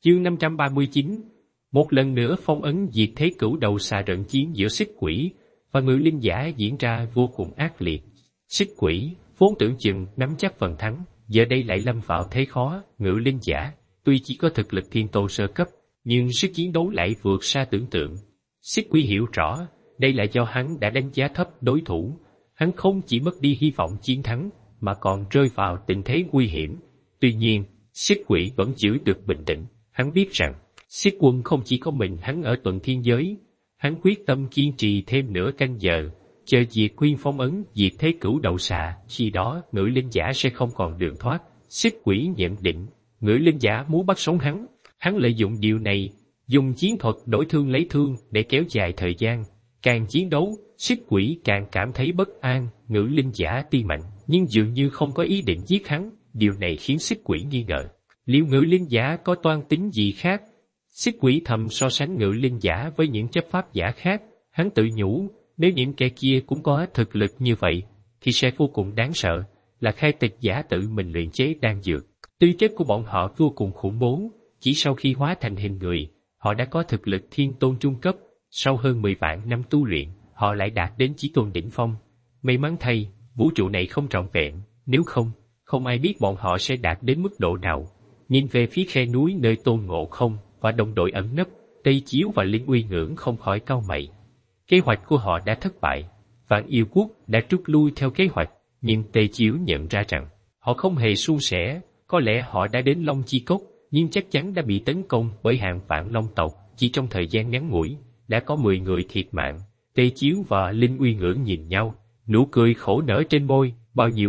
Chương 539. Một lần nữa phong ấn diệt thế cửu đầu xà trận chiến giữa xích quỷ và ngự linh giả diễn ra vô cùng ác liệt. Xích quỷ vốn tưởng chừng nắm chắc phần thắng, giờ đây lại lâm vào thế khó. Ngự linh giả tuy chỉ có thực lực thiên tôn sơ cấp, nhưng sức chiến đấu lại vượt xa tưởng tượng. Xích quỷ hiểu rõ, đây là do hắn đã đánh giá thấp đối thủ. Hắn không chỉ mất đi hy vọng chiến thắng, mà còn rơi vào tình thế nguy hiểm. Tuy nhiên, xích quỷ vẫn giữ được bình tĩnh. Hắn biết rằng, xích quân không chỉ có mình hắn ở tuần thiên giới. Hắn quyết tâm kiên trì thêm nửa canh giờ, chờ diệt khuyên phong ấn diệt thế cửu đầu xà, khi đó ngự linh giả sẽ không còn đường thoát. Xích quỷ nhận định, ngự linh giả muốn bắt sống hắn. Hắn lợi dụng điều này, dùng chiến thuật đổi thương lấy thương để kéo dài thời gian. Càng chiến đấu, xích quỷ càng cảm thấy bất an. Ngự linh giả tuy mạnh, nhưng dường như không có ý định giết hắn. Điều này khiến xích quỷ nghi ngờ, liệu ngự linh giả có toan tính gì khác? Xích quỷ thầm so sánh ngự linh giả với những chấp pháp giả khác. Hắn tự nhủ, nếu những kẻ kia cũng có thực lực như vậy, thì sẽ vô cùng đáng sợ, là khai tịch giả tự mình luyện chế đan dược. Tư chất của bọn họ vô cùng khủng bố, chỉ sau khi hóa thành hình người, họ đã có thực lực thiên tôn trung cấp. Sau hơn 10 vạn năm tu luyện, họ lại đạt đến chí tôn đỉnh phong. May mắn thay, vũ trụ này không trọn vẹn, nếu không, không ai biết bọn họ sẽ đạt đến mức độ nào. Nhìn về phía khe núi nơi Tôn Ngộ Không và đồng đội ẩn nấp, Tây Chiếu và Linh Uy Ngưỡng không khỏi cau mày. Kế hoạch của họ đã thất bại, Vạn Yêu Quốc đã rút lui theo kế hoạch, nhưng Tây Chiếu nhận ra rằng họ không hề suôn sẻ. Có lẽ họ đã đến Long Chi Cốc, nhưng chắc chắn đã bị tấn công bởi hàng vạn long tộc. Chỉ trong thời gian ngắn ngủi, đã có 10 người thiệt mạng. Tây Chiếu và Linh Uy Ngưỡng nhìn nhau, nụ cười khổ nở trên môi. Bao nhiêu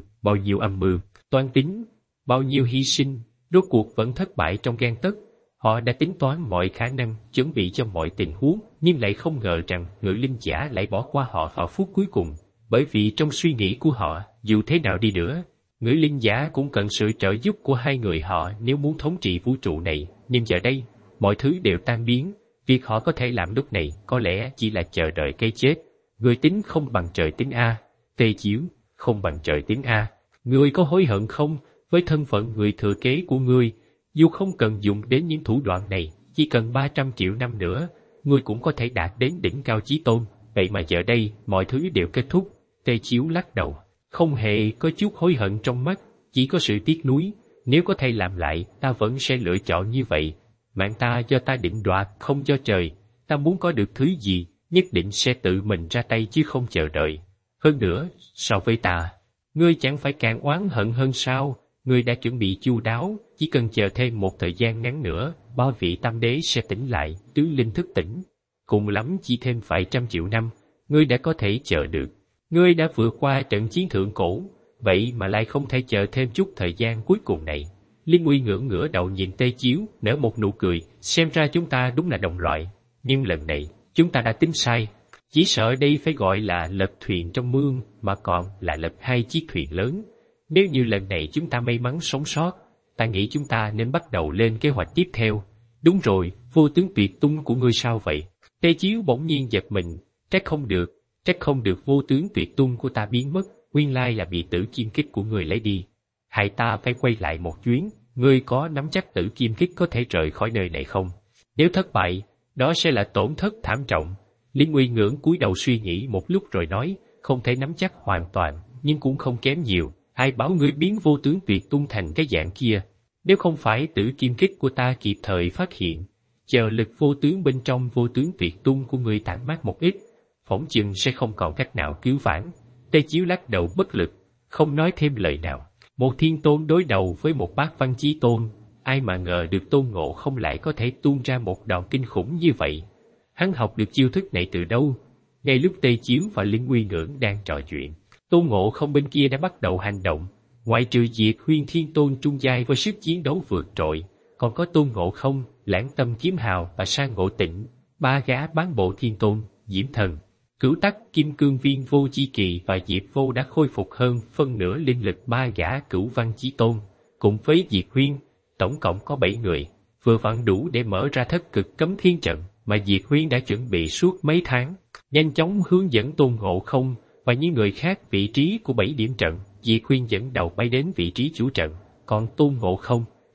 âm mưu, toan tính, bao nhiêu hy sinh, rốt cuộc vẫn thất bại trong gang tấc. Họ đã tính toán mọi khả năng, chuẩn bị cho mọi tình huống, nhưng lại không ngờ rằng ngự linh giả lại bỏ qua họ vào phút cuối cùng. Bởi vì trong suy nghĩ của họ, dù thế nào đi nữa, ngự linh giả cũng cần sự trợ giúp của hai người họ nếu muốn thống trị vũ trụ này. Nhưng giờ đây, mọi thứ đều tan biến. Việc họ có thể làm lúc này có lẽ chỉ là chờ đợi cái chết. Người tính không bằng trời tính a. Tê Chiếu, không bằng trời tính a. Ngươi có hối hận không? Với thân phận người thừa kế của ngươi, dù không cần dùng đến những thủ đoạn này, chỉ cần 300 triệu năm nữa, ngươi cũng có thể đạt đến đỉnh cao chí tôn. Vậy mà giờ đây, mọi thứ đều kết thúc. Tê Chiếu lắc đầu, không hề có chút hối hận trong mắt, chỉ có sự tiếc nuối. Nếu có thể làm lại, ta vẫn sẽ lựa chọn như vậy. Mạng ta do ta định đoạt, không do trời. Ta muốn có được thứ gì, nhất định sẽ tự mình ra tay chứ không chờ đợi. Hơn nữa, so với ta, ngươi chẳng phải càng oán hận hơn sao? Ngươi đã chuẩn bị chu đáo, chỉ cần chờ thêm một thời gian ngắn nữa, ba vị tam đế sẽ tỉnh lại, tứ linh thức tỉnh. Cùng lắm chỉ thêm vài trăm triệu năm, ngươi đã có thể chờ được. Ngươi đã vượt qua trận chiến thượng cổ, vậy mà lại không thể chờ thêm chút thời gian cuối cùng này. Liên Uy Ngưỡng ngửa đầu nhìn Tê Chiếu, nở một nụ cười, xem ra chúng ta đúng là đồng loại. Nhưng lần này, chúng ta đã tính sai. Chỉ sợ đây phải gọi là lật thuyền trong mương, mà còn là lật hai chiếc thuyền lớn. Nếu như lần này chúng ta may mắn sống sót, ta nghĩ chúng ta nên bắt đầu lên kế hoạch tiếp theo. Đúng rồi, vô tướng tuyệt tung của ngươi sao vậy? Tê Chiếu bỗng nhiên giật mình, trách không được vô tướng tuyệt tung của ta biến mất, nguyên lai là bị tử kim kích của ngươi lấy đi. Hại ta phải quay lại một chuyến, ngươi có nắm chắc tử kim kích có thể rời khỏi nơi này không? Nếu thất bại, đó sẽ là tổn thất thảm trọng. Liên Uy Ngưỡng cúi đầu suy nghĩ một lúc rồi nói, không thể nắm chắc hoàn toàn, nhưng cũng không kém nhiều. Ai bảo ngươi biến vô tướng tuyệt tung thành cái dạng kia? Nếu không phải tử kim kích của ta kịp thời phát hiện, chờ lực vô tướng bên trong vô tướng tuyệt tung của ngươi tản mát một ít, phỏng chừng sẽ không còn cách nào cứu vãn. Tê Chiếu lắc đầu bất lực, không nói thêm lời nào. Một thiên tôn đối đầu với một bát văn chí tôn, ai mà ngờ được Tôn Ngộ Không lại có thể tuôn ra một đòn kinh khủng như vậy. Hắn học được chiêu thức này từ đâu? Ngay lúc Tê Chiếu và Liên Uy Ngưỡng đang trò chuyện, Tôn Ngộ Không bên kia đã bắt đầu hành động. Ngoại trừ Diệt Huyên Thiên Tôn trung giai với sức chiến đấu vượt trội, còn có Tôn Ngộ Không, Lãng Tâm Kiếm Hào và Sa Ngộ Tĩnh, ba gã bán bộ thiên tôn, Diễm Thần, Cửu Tắc, Kim Cương Viên Vô Chi Kỳ và Diệp Vô đã khôi phục hơn phân nửa linh lực ba gã cửu văn chí tôn, cùng với Diệt Huyên, tổng cộng có 7 người, vừa vặn đủ để mở ra thất cực cấm thiên trận mà Diệt Huyên đã chuẩn bị suốt mấy tháng, nhanh chóng hướng dẫn Tôn Ngộ Không và những người khác vị trí của 7 điểm trận. Diệt Huyên dẫn đầu bay đến vị trí chủ trận, còn Tôn Ngộ Không,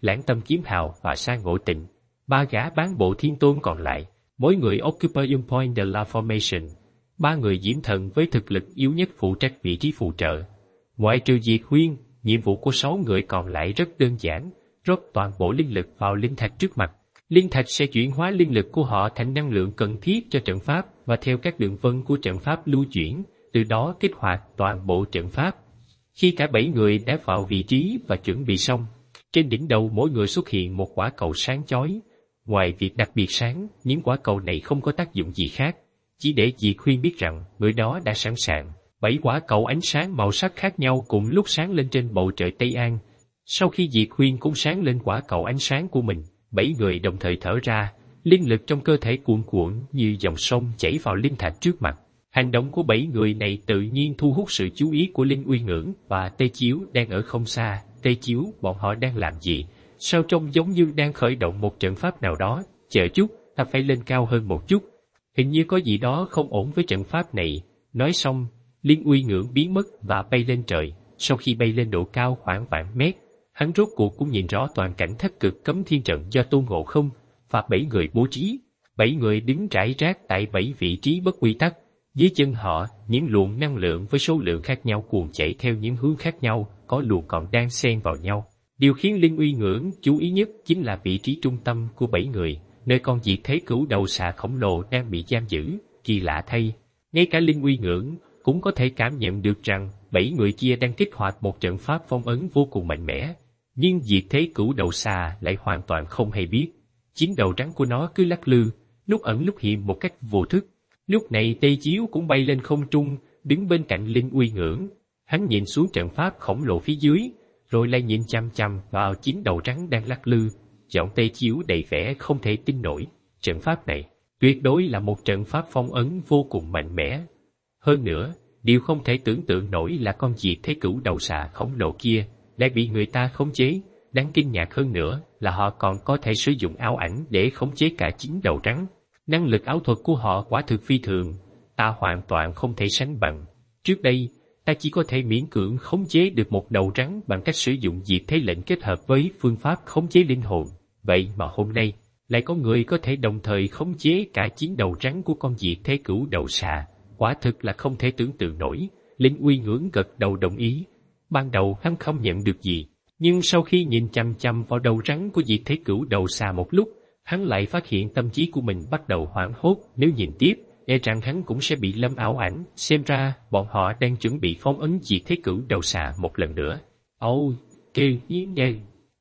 Lãng Tâm Kiếm Hào và Sa Ngộ Tịnh, 3 gã bán bộ thiên tôn còn lại, mỗi người occupy one point de la formation. 3 người diễm thần với thực lực yếu nhất phụ trách vị trí phụ trợ. Ngoại trừ Diệt Huyên, nhiệm vụ của 6 người còn lại rất đơn giản, rót toàn bộ linh lực vào linh thạch trước mặt. Linh thạch sẽ chuyển hóa linh lực của họ thành năng lượng cần thiết cho trận pháp và theo các đường vân của trận pháp lưu chuyển, từ đó kích hoạt toàn bộ trận pháp. Khi cả 7 người đã vào vị trí và chuẩn bị xong, trên đỉnh đầu mỗi người xuất hiện một quả cầu sáng chói. Ngoài việc đặc biệt sáng, những quả cầu này không có tác dụng gì khác, chỉ để Diệt Huyên biết rằng người đó đã sẵn sàng. 7 quả cầu ánh sáng màu sắc khác nhau cùng lúc sáng lên trên bầu trời Tây An. Sau khi Diệt Huyên cũng sáng lên quả cầu ánh sáng của mình, 7 người đồng thời thở ra, linh lực trong cơ thể cuộn cuộn như dòng sông chảy vào linh thạch trước mặt. Hành động của 7 người này tự nhiên thu hút sự chú ý của Linh Uy Ngưỡng và Tê Chiếu đang ở không xa. Tê Chiếu, bọn họ đang làm gì? Sao trông giống như đang khởi động một trận pháp nào đó? Chờ chút, ta phải lên cao hơn một chút. Hình như có gì đó không ổn với trận pháp này. Nói xong, Linh Uy Ngưỡng biến mất và bay lên trời. Sau khi bay lên độ cao khoảng vạn mét, hắn rốt cuộc cũng nhìn rõ toàn cảnh Thất Cực Cấm Thiên Trận do Tôn Ngộ Không và 7 người bố trí. 7 người đứng rải rác tại 7 vị trí bất quy tắc. Dưới chân họ, những luồng năng lượng với số lượng khác nhau cuồn chảy theo những hướng khác nhau, có luồng còn đang xen vào nhau. Điều khiến Linh Uy Ngưỡng chú ý nhất chính là vị trí trung tâm của 7 người, nơi con Diệt Thế Cửu đầu xà khổng lồ đang bị giam giữ. Kỳ lạ thay, ngay cả Linh Uy Ngưỡng cũng có thể cảm nhận được rằng 7 người kia đang kích hoạt một trận pháp phong ấn vô cùng mạnh mẽ. Nhưng Diệt Thế Cửu đầu xà lại hoàn toàn không hay biết. Chín đầu rắn của nó cứ lắc lư, lúc ẩn lúc hiện một cách vô thức. Lúc này Tê Chiếu cũng bay lên không trung, đứng bên cạnh Linh Uy Ngưỡng. Hắn nhìn xuống trận pháp khổng lồ phía dưới, rồi lại nhìn chăm chăm vào 9 đầu rắn đang lắc lư. Giọng Tê Chiếu đầy vẻ không thể tin nổi. Trận pháp này tuyệt đối là một trận pháp phong ấn vô cùng mạnh mẽ. Hơn nữa, điều không thể tưởng tượng nổi là con Diệt Thế Cửu đầu xà khổng lồ kia lại bị người ta khống chế. Đáng kinh ngạc hơn nữa là họ còn có thể sử dụng ảo ảnh để khống chế cả 9 đầu rắn. Năng lực ảo thuật của họ quả thực phi thường, ta hoàn toàn không thể sánh bằng. Trước đây, ta chỉ có thể miễn cưỡng khống chế được một đầu rắn bằng cách sử dụng Diệt Thế Lệnh kết hợp với phương pháp khống chế linh hồn. Vậy mà hôm nay, lại có người có thể đồng thời khống chế cả 9 đầu rắn của con Diệt Thế Cửu đầu xà. Quả thực là không thể tưởng tượng nổi. Linh Uy Ngưỡng gật đầu đồng ý. Ban đầu hắn không nhận được gì, nhưng sau khi nhìn chăm chăm vào đầu rắn của Diệt Thế Cửu đầu xà một lúc, hắn lại phát hiện tâm trí của mình bắt đầu hoảng hốt. Nếu nhìn tiếp, e rằng hắn cũng sẽ bị lâm ảo ảnh. Xem ra, bọn họ đang chuẩn bị phong ấn Diệt Thế Cửu đầu xà một lần nữa. Ôi, kêu nhé.